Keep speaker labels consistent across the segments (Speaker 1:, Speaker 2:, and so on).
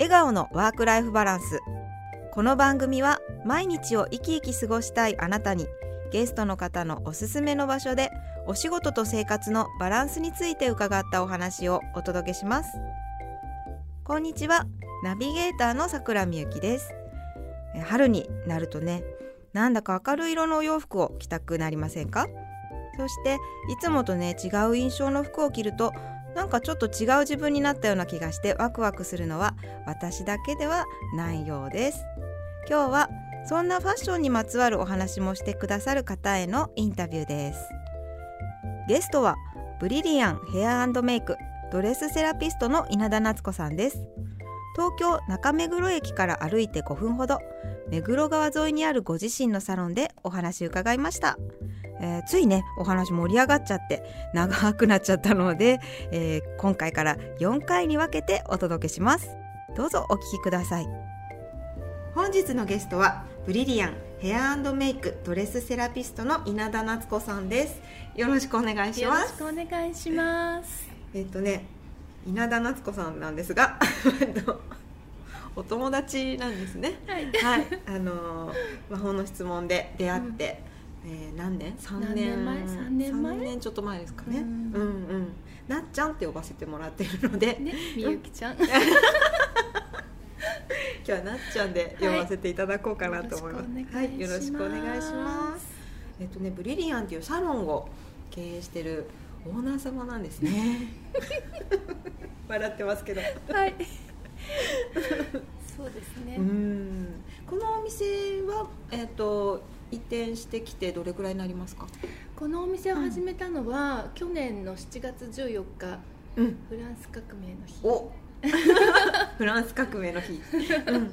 Speaker 1: 笑顔のワークライフバランス。この番組は毎日を生き生き過ごしたいあなたに、ゲストの方のおすすめの場所でお仕事と生活のバランスについて伺ったお話をお届けします。こんにちは、ナビゲーターの桜みゆきです。春になるとね、なんだか明るい色のお洋服を着たくなりませんか？そしていつもとね、違う印象の服を着ると、なんかちょっと違う自分になったような気がしてワクワクするのは私だけではないようです。今日はそんなファッションにまつわるお話もしてくださる方へのインタビューです。ゲストはブリリアンヘア&メイクドレスセラピストの稲田夏子さんです。東京中目黒駅から歩いて5分ほど、目黒川沿いにあるご自身のサロンでお話伺いました。ついね、お話盛り上がっちゃって長くなっちゃったので、今回から4回に分けてお届けします。どうぞお聞きください。本日のゲストはブリリアンヘア&メイクドレスセラピストの稲田夏子さんです。よろしくお願いします。
Speaker 2: よろしくお願いします。
Speaker 1: 稲田夏子さんなんですがお友達なんですね。
Speaker 2: はい、
Speaker 1: はい、魔法の質問で出会って、何年 ?3 年ちょっと前ですかね。なっちゃんって呼ばせてもらっているので、
Speaker 2: ね、みゆきちゃん
Speaker 1: 今日はなっちゃんで呼ばせていただこうかなと思います。はい、よろしくお願いします。ブリリアンっていうサロンを経営しているオーナー様なんですね。笑ってますけど。
Speaker 2: はい。そうですね。
Speaker 1: このお店は移転してきてどれくらいになりますか？
Speaker 2: このお店を始めたのは、去年の7月14日、フランス革命の日。
Speaker 1: おフランス革命の日。
Speaker 2: そう、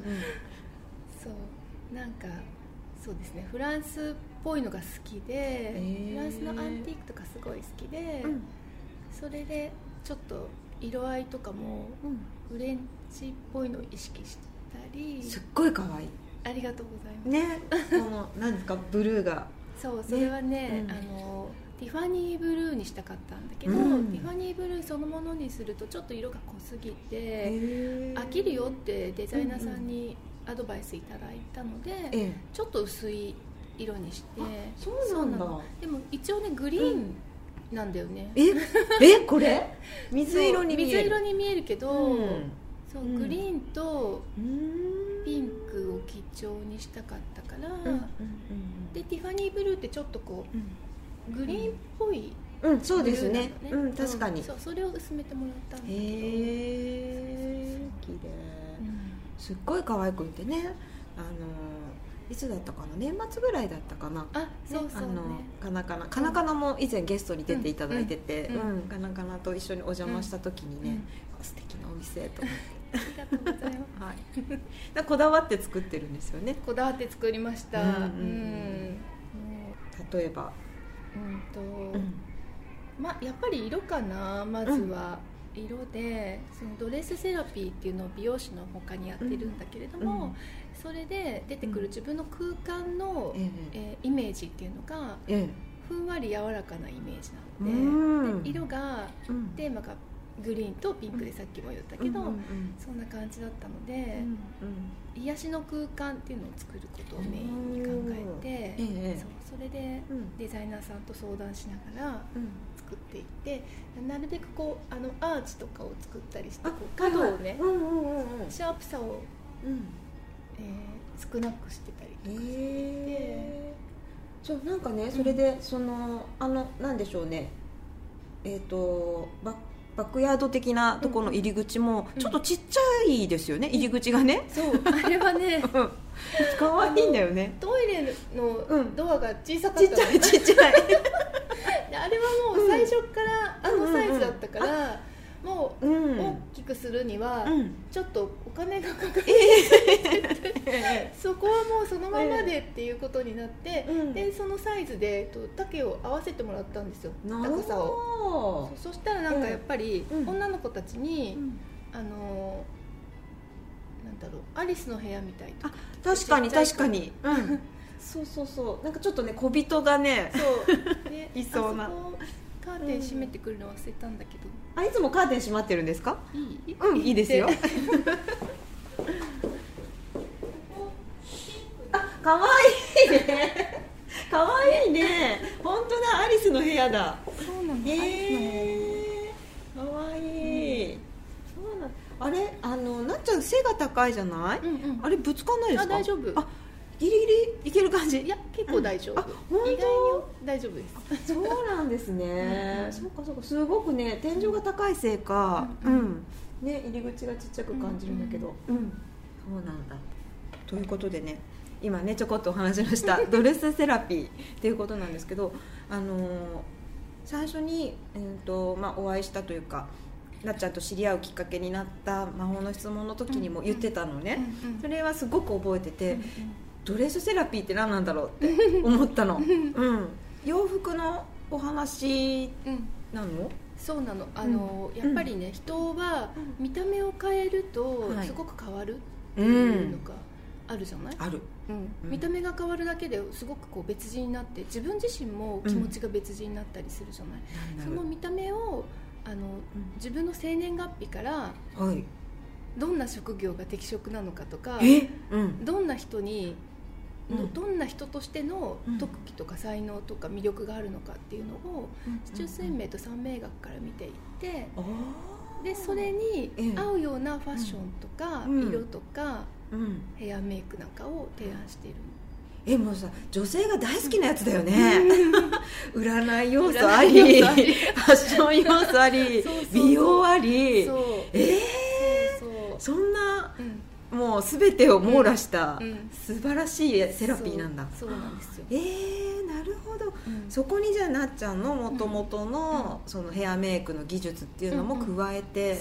Speaker 2: なんかそうですね、フランスっぽいのが好きで、フランスのアンティークとかすごい好きで、それでちょっと色合いとかもフレンチっぽいのを意識したり。
Speaker 1: すっごい可愛い。
Speaker 2: ありがとうございます。
Speaker 1: ね、この何ですか、ブルーが。
Speaker 2: そう、それはね、ティファニーブルーにしたかったんだけど、ティファニーブルーそのものにするとちょっと色が濃すぎて飽きるよってデザイナーさんにアドバイスいただいたので、ちょっと薄い色にして。
Speaker 1: そうなんだ。
Speaker 2: でも一応ね、グリーンなんだよね。
Speaker 1: これ水色に見える。
Speaker 2: 水色に見えるけど、そうグリーンとピンクを基調にしたかったから、でティファニーブルーってちょっとこう、グリーンっぽい、
Speaker 1: そうですね。確かに。
Speaker 2: そう、それを薄めてもらったんだけど。
Speaker 1: 綺麗。すっごい可愛くてね。いつだったかな、年末ぐらいだったかな。
Speaker 2: そうそうね。
Speaker 1: カナカナも以前ゲストに出ていただいてて、カナカナと一緒にお邪魔した時にね、素敵なお店と思って。
Speaker 2: ありがとうございます。
Speaker 1: こだわって作ってるんですよね。
Speaker 2: こだわって作りました。
Speaker 1: 例えば、
Speaker 2: やっぱり色かな。まずは色で、そのドレスセラピーっていうのを美容師の他にやってるんだけれども、それで出てくる自分の空間のイメージっていうのがふんわり柔らかなイメージなので、色がテーマがグリーンとピンクで、さっきも言ったけど、そんな感じだったので、癒しの空間っていうのを作ることをメインに考えて、それでデザイナーさんと相談しながら作っていって、なるべくこうアーチとかを作ったりして、角をね、シャープさを少なくしてたりとかして
Speaker 1: そう、なんかね、それでなんでしょうね、バックヤード的なところの入り口もちょっとちっちゃいですよね、入り口がね。
Speaker 2: そう、あれはね
Speaker 1: 可愛いんだよね。
Speaker 2: トイレのドアが小さかったの、
Speaker 1: ちっちゃい
Speaker 2: あれはもう最初からサイズだったから、もう大きくするにはちょっとお金がかかる、そこはもうそのままでっていうことになって、でそのサイズで丈を合わせてもらったんですよ、高さを。そしたらなんかやっぱり女の子たちになんだろう、アリスの部屋みたいとか。
Speaker 1: 確かにそうなんかちょっとね、小人がね、いそうな。
Speaker 2: カーテン閉めてくるの忘れたんだけど、
Speaker 1: いつもカーテン閉まってるんですか？
Speaker 2: いいですよ
Speaker 1: かわいいねかわいいね。本当だ、アリスの部屋だ。
Speaker 2: そうなの、
Speaker 1: かわいい、そうなの。あれ、なっちゃん背が高いじゃない、あれぶつかんないですか？
Speaker 2: 大丈夫。
Speaker 1: ギリギリいける感じ？
Speaker 2: いや、結構大丈夫、
Speaker 1: 本当？
Speaker 2: 意外に大丈夫です。
Speaker 1: そうなんですねそうかそうか、すごくね、天井が高いせいか、ね、入り口がちっちゃく感じるんだけど、そうなんだ。ということでね、今ねちょこっとお話ししたドレスセラピーっていうことなんですけど、最初に、お会いしたというか、なっちゃんと知り合うきっかけになった魔法の質問の時にも言ってたのね、それはすごく覚えてて、ドレスセラピーって何なんだろうって思ったの、洋服のお話なの？
Speaker 2: そうなの、やっぱりね、人は見た目を変えるとすごく変わるっていうのがあるじゃない？
Speaker 1: ある、
Speaker 2: 見た目が変わるだけですごくこう別人になって、自分自身も気持ちが別人になったりするじゃない？その見た目を自分の生年月日からどんな職業が適職なのかとか、どんな人にどんな人としての特技とか才能とか魅力があるのかっていうのを四柱推命と三名学から見ていって、でそれに合うようなファッションとか色とかヘアメイクなんかを提案している。
Speaker 1: もうさ、女性が大好きなやつだよね占い要素あり、ファッション要素あり、美容あり、そんな、もう全てを網羅した素晴らしいセラピーなんだ。
Speaker 2: そうなんですよ。
Speaker 1: なるほど、そこにじゃあなっちゃんの元々のそのヘアメイクの技術っていうのも加えて、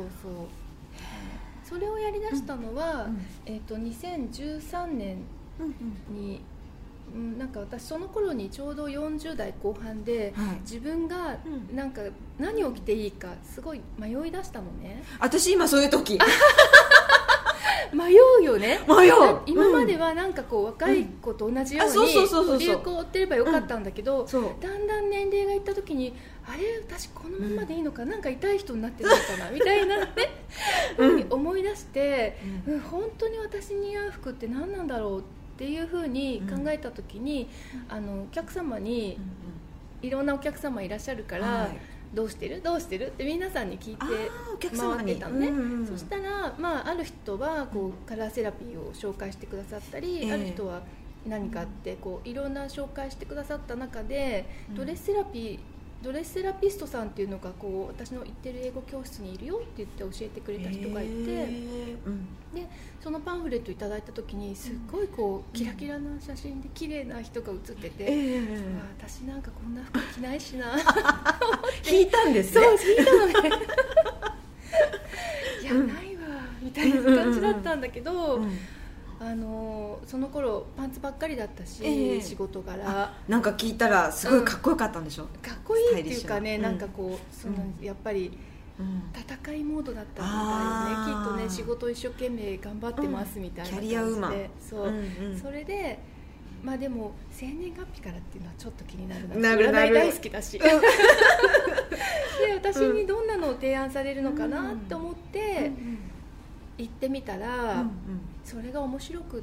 Speaker 2: それをやりだしたのは、2013年に、なんか私その頃にちょうど40代後半で、自分がなんか何を着ていいかすごい迷い出したのね。
Speaker 1: 私今そういう時
Speaker 2: 迷うよね。今まではなんかこう若い子と同じように流行を追ってればよかったんだけど、だんだん年齢がいった時に、あれ私このままでいいのか、なんか痛い人になってるのかなみたいなふうに思い出して、本当に私に合う服って何なんだろうっていうふうに考えた時に、お客様にいろんなお客様いらっしゃるから、どうしてるって皆さんに聞いて回ってたのね。そしたら、ある人はこうカラーセラピーを紹介してくださったり、ある人は何かあってこういろんな紹介してくださった中で、ドレスセラピストさんっていうのがこう私の行ってる英語教室にいるよって言って教えてくれた人がいて、でそのパンフレットいただいた時にすっごいこうキラキラな写真で綺麗な人が写ってて、私なんかこんな服着ないしな
Speaker 1: 聞いたんですね。
Speaker 2: そう聞いたのねいやないわみたいな感じだったんだけど、その頃パンツばっかりだったし、仕事柄
Speaker 1: なんか聞いたらすごいかっこよかったんでしょ、
Speaker 2: かっこいいっていうかね、なんかこうそのやっぱり戦いモードだったみたいよね、きっとね、仕事一生懸命頑張ってますみたいな感じで、
Speaker 1: キャリアウーマン、
Speaker 2: それででも生年月日からっていうのはちょっと気になるな、占い大好きだしで私にどんなのを提案されるのかなって思って行ってみたら、それが面白くって、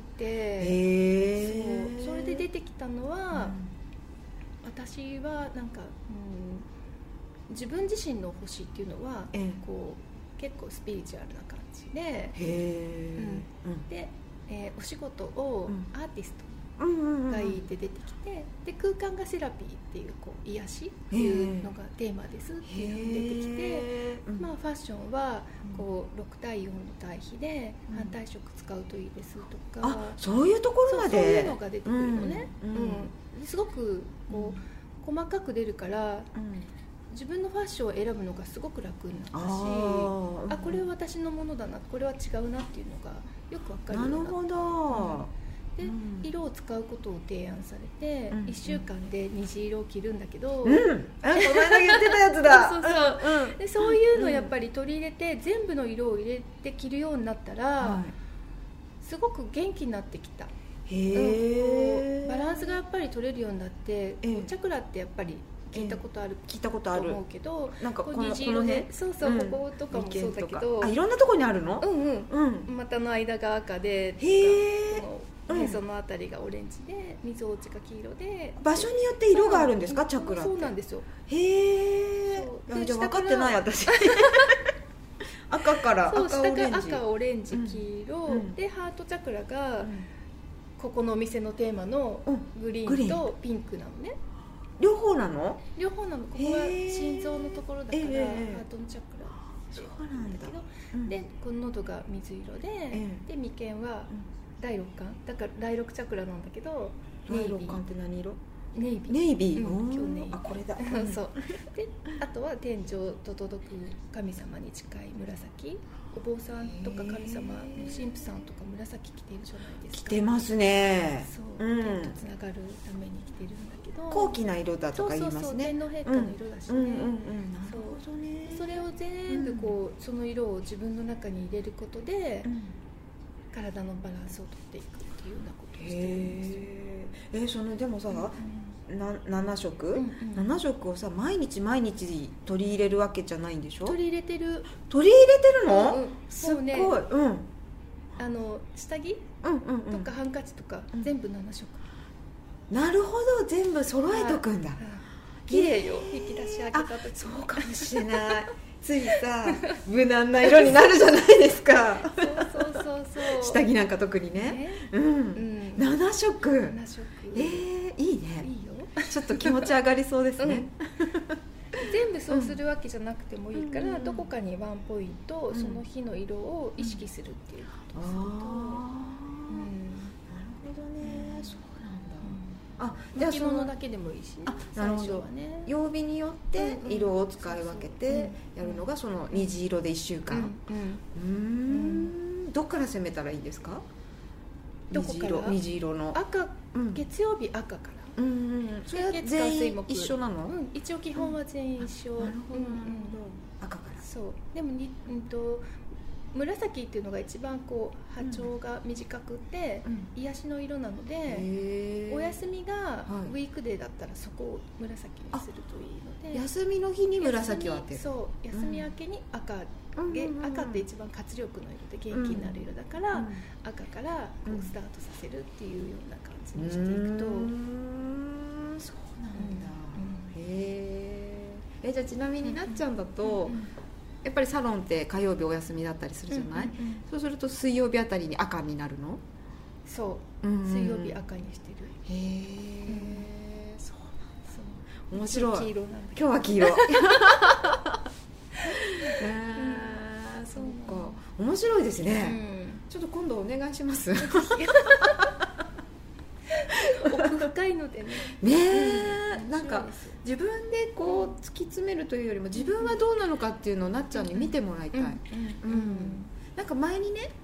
Speaker 2: それで出てきたのは、私はなんか、自分自身の星っていうのは、こう結構スピリチュアルな感じで、で、お仕事をアーティストがいいって出てきて、で空間がセラピーっていう、こう癒しっていうのがテーマですっていうのが出てきて、ファッションはこう6対4の対比で反対色使うといいですとか、
Speaker 1: そういうところまで
Speaker 2: そういうのが出てくるのね、すごくこう細かく出るから、自分のファッションを選ぶのがすごく楽になったし、これは私のものだな、これは違うなっていうのがよく分かるようになった。
Speaker 1: なるほど、
Speaker 2: で色を使うことを提案されて、1週間で虹色を着るんだけど、
Speaker 1: この間言ってたやつだ
Speaker 2: でそういうのをやっぱり取り入れて、全部の色を入れて着るようになったら、すごく元気になってきた。バランスがやっぱり取れるようになって、チャクラってやっぱり聞いたことあると思うけど、
Speaker 1: なんかこの
Speaker 2: 虹色で、そうそう、こことかもそうだけど、
Speaker 1: いろんなとこにあるの？
Speaker 2: 股の間が赤で、 へそのあたりがオレンジで、みぞおちが黄色で、
Speaker 1: 場所によって色があるんですか、チャクラって。
Speaker 2: そうなんですよ。
Speaker 1: へえ。じゃあ分かってない私赤から
Speaker 2: そう、
Speaker 1: 赤オレンジ、
Speaker 2: 下が赤オレンジ黄色、でハートチャクラが、ここのお店のテーマのグリーンとピンクなのね。
Speaker 1: 両方なの？
Speaker 2: 両方なの。ここは心臓のところだから、ハートのチャクラ。
Speaker 1: そうなんだけど、
Speaker 2: でこの喉が水色で、で眉間は第六感だから第六チャクラなんだけど、
Speaker 1: 第六感って何色？
Speaker 2: ネイビー。
Speaker 1: ネイビー。
Speaker 2: 今日ネイビー。
Speaker 1: あ、これだ。
Speaker 2: そうで、あとは天井と届く神様に近い紫。お坊さんとか神様の神父さんとか紫着てるじゃないですか。
Speaker 1: 着てますね。
Speaker 2: そう、天とつながるために着てるんだけど、
Speaker 1: 高貴な色だとか言いますね。
Speaker 2: そう天皇陛下の色だしね。
Speaker 1: なるほどね。
Speaker 2: それを全部こう、その色を自分の中に入れることで、体のバランスをとっていくっていうようなことをしてるんですよ。
Speaker 1: そのでもさ、7色、7色をさ毎日毎日取り入れるわけじゃないんでしょ？取り入れてるの？すごい。
Speaker 2: 下着とかハンカチとか全部7色。
Speaker 1: なるほど、全部揃えとくんだ。
Speaker 2: 綺麗よ、引き出し開けた時。
Speaker 1: そうかもしれないついさ無難な色になるじゃないですか
Speaker 2: そう
Speaker 1: 下着なんか特にね。7色。いいね。
Speaker 2: いいよ。
Speaker 1: ちょっと気持ち上がりそうですね。
Speaker 2: 全部そうするわけじなくてもいいから、どこかにワンポイント、その日の色を意識するっていうことをすると、なるほ
Speaker 1: どね。そうなんだ。
Speaker 2: じゃあ着物だけでもいいしね。
Speaker 1: なるほど。曜日によって色を使い分けてやるのがその虹色で1週間。どっから攻めたらいいんですか？虹色の
Speaker 2: 赤、月曜日赤から。
Speaker 1: それは全員一緒なの？
Speaker 2: 一応基本は全員一緒。
Speaker 1: なるほど。赤から。
Speaker 2: そう。でも紫っていうのが一番こう波長が短くて癒しの色なので、お休みがウィークデーだったらそこを紫にするといいので、
Speaker 1: 休みの日に紫を当てる。
Speaker 2: そう、休み明けに赤って一番活力の色で元気になる色だから、赤からこうスタートさせるっていうような感じにしていくと。
Speaker 1: そうなんだ。じゃあちなみになっちゃんだとやっぱりサロンって火曜日お休みだったりするじゃない？そうすると水曜日あたりに赤になるの？
Speaker 2: そう、水曜日赤にしてる。
Speaker 1: そうなんだ。面白い。
Speaker 2: 黄色なんだけど。
Speaker 1: 今日は黄色。そうか、面白いですね。ちょっと今度お願いします。
Speaker 2: 奥深いので
Speaker 1: ね。なんか自分でこう突き詰めるというよりも自分はどうなのかっていうのをなっちゃんに見てもらいたい。なんか前にね、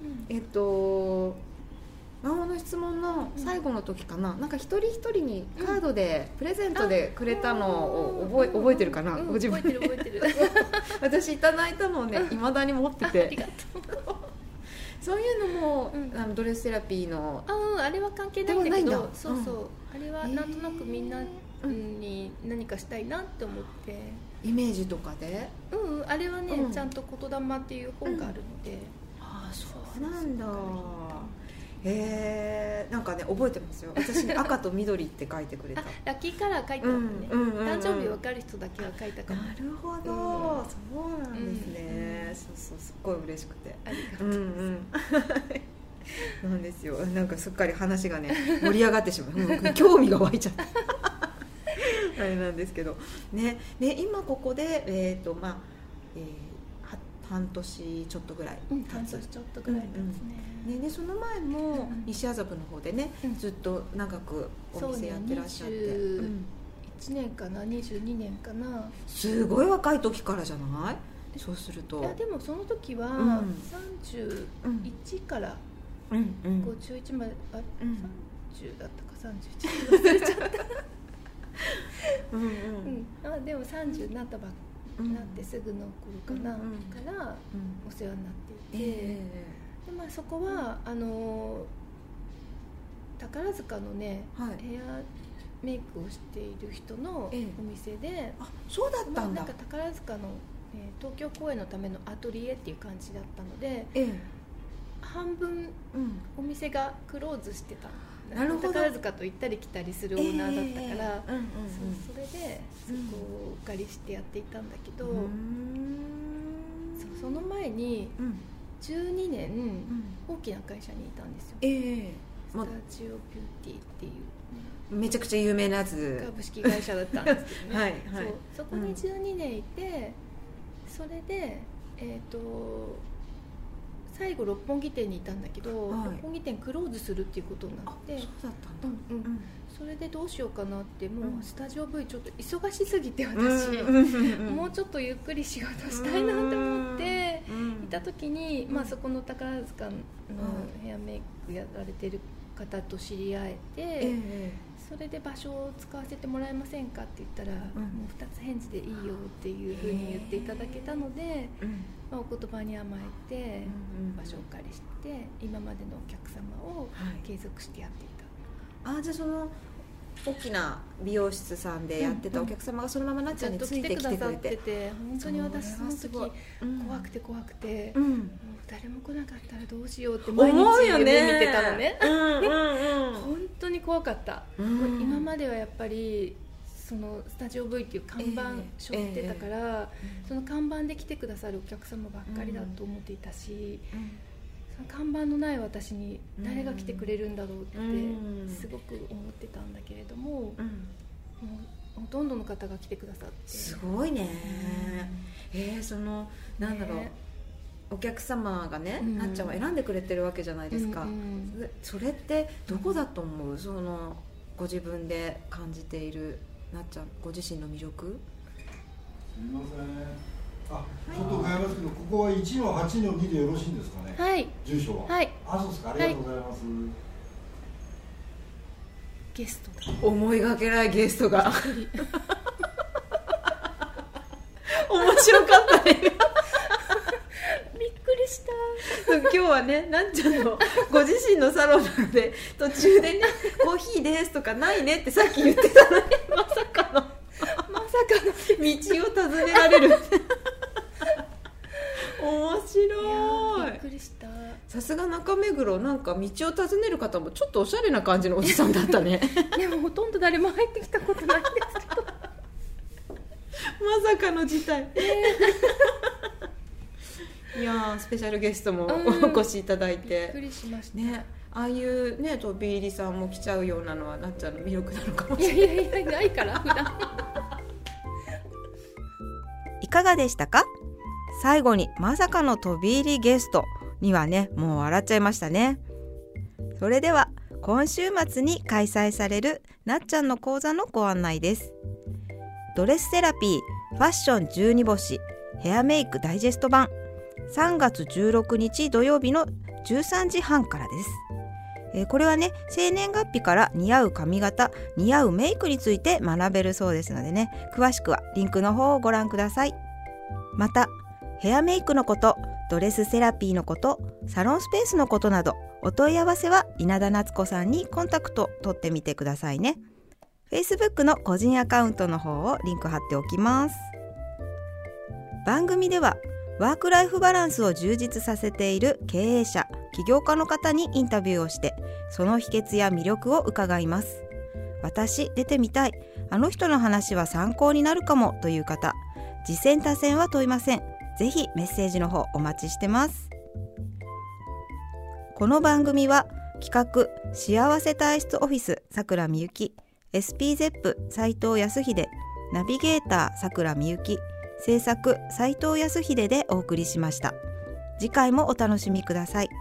Speaker 1: 魔法の質問の最後の時かな、なんか一人一人にカードでプレゼントでくれたのを覚えてるかな？ご自分で。
Speaker 2: 覚えてる。
Speaker 1: 私いただいたのをね、未だに持ってて。
Speaker 2: ありがとう。
Speaker 1: そういうのもドレスセラピーの
Speaker 2: あれは関係ないんだけど、そうあれはなんとなくみんなに何かしたいなって思って、
Speaker 1: イメージとかで、
Speaker 2: あれはね、ちゃんと言霊っていう本があるので。
Speaker 1: そうなんだ。なんかね覚えてますよ。私に赤と緑って書いてくれた。
Speaker 2: ラッキーカラー書いてあるのね。誕生日分かる人だけは書いたかも。
Speaker 1: なるほど、そうなんですね。そうすっごい嬉しくて。
Speaker 2: ありがとうございます。
Speaker 1: なんですよ。なんかすっかり話がね盛り上がってしまう。興味が湧いちゃった。あれなんですけどね。今ここで半年ちょっとぐらい経つ。
Speaker 2: 半年ちょっとぐらい経つね。
Speaker 1: でその前も西麻布の方でね、ずっと長くお店やってらっしゃって、
Speaker 2: 21年かな、22年かな。
Speaker 1: すごい若い時からじゃない？そうすると。
Speaker 2: いやでもその時は31から51まで、30だったか31忘れちゃった。でも30になったばっかなってすぐの頃かな、からお世話になっていて、でそこは宝塚のね、ヘアメイクをしている人のお店で、
Speaker 1: そうだったんだ。
Speaker 2: なんか宝塚の、東京公演のためのアトリエっていう感じだったので、 半分お店がクローズしてた。
Speaker 1: なるほど。
Speaker 2: 宝塚と行ったり来たりするオーナーだったから、それでそこをお借りしてやっていたんだけど、その前に12年大きな会社にいたんですよ。スタジオビューティーっていう
Speaker 1: めちゃくちゃ有名なやつ
Speaker 2: 株式会社だったんですけどね。
Speaker 1: はい、
Speaker 2: そこに12年いて、それで最後六本木店にいたんだけど、六本木店クローズするっていうことになって、
Speaker 1: そうだったんだ。
Speaker 2: それでどうしようかなって、もうスタジオ V ちょっと忙しすぎて私、もうちょっとゆっくり仕事したいなって思っていた時に、そこの宝塚のヘアメイクやられてる方と知り合えて、それで場所を使わせてもらえませんかって言ったら、もう2つ返事でいいよっていうふうに言っていただけたので、お言葉に甘えて場所をお借りして、今までのお客様を継続してやっていた。
Speaker 1: じゃあその大きな美容室さんでやってたお客様がそのままなっちゃんについてきてくれて、
Speaker 2: 本当に私その時怖くて、もう誰も来なかったらどうしようって毎日夢見てたのね。本当に怖かった。今まではやっぱりそのスタジオ V っていう看板背負ってたから、その看板で来てくださるお客様ばっかりだと思っていたし、その看板のない私に誰が来てくれるんだろうってすごく思ってたんだけれども、もうほとんどの方が来てくださって、
Speaker 1: すごいね。そのなんだろう、お客様がね、なっちゃんを選んでくれてるわけじゃないですか。それってどこだと思う？そのご自分で感じているなっちゃんご自身の魅力？
Speaker 3: すみません。ちょっと伺いますけど、ここは1-8-2でよろしいんですかね。
Speaker 2: はい。
Speaker 3: 住所は。
Speaker 2: はい。
Speaker 3: そうですか。ありがとうございます。
Speaker 2: ゲストだ。
Speaker 1: 思いがけないゲストが。面白かったね。
Speaker 2: びっくりした。
Speaker 1: 今日はね、なっちゃんのご自身のサロンなので、途中でね、コーヒーですとかないねってさっき言ってたのに、まさかの道を尋ねられる。面白い。
Speaker 2: びっくりした。
Speaker 1: さすが中目黒、なんか道を尋ねる方もちょっとおしゃれな感じのおじさんだったね。
Speaker 2: でもほとんど誰も入ってきたことないんですけど。
Speaker 1: まさかの事態。いやスペシャルゲストもお越しいただいて、
Speaker 2: びっくりしました
Speaker 1: ね。ああいうね、飛び入りさんも来ちゃうようなのはなっちゃんの魅力なのかもしれない。
Speaker 2: いやないから普段。
Speaker 1: いかがでしたか？最後にまさかの飛び入りゲストにはね、もう笑っちゃいましたね。それでは今週末に開催されるなっちゃんの講座のご案内です。ドレスセラピーファッション12星ヘアメイクダイジェスト版、3月16日土曜日の13時半からです。これはね、生年月日から似合う髪型、似合うメイクについて学べるそうですのでね、詳しくはリンクの方をご覧ください。またヘアメイクのこと、ドレスセラピーのこと、サロンスペースのことなどお問い合わせは稲田夏子さんにコンタクト取ってみてくださいね。 Facebook の個人アカウントの方をリンク貼っておきます。番組ではワークライフバランスを充実させている経営者、起業家の方にインタビューをして、その秘訣や魅力を伺います。私出てみたい、あの人の話は参考になるかもという方、次戦他戦は問いません。ぜひメッセージの方お待ちしてます。この番組は企画幸せ体質オフィスさくらみゆき、 SPZEP 斉藤康秀、ナビゲーターさくらみゆき、制作斉藤康秀でお送りしました。次回もお楽しみください。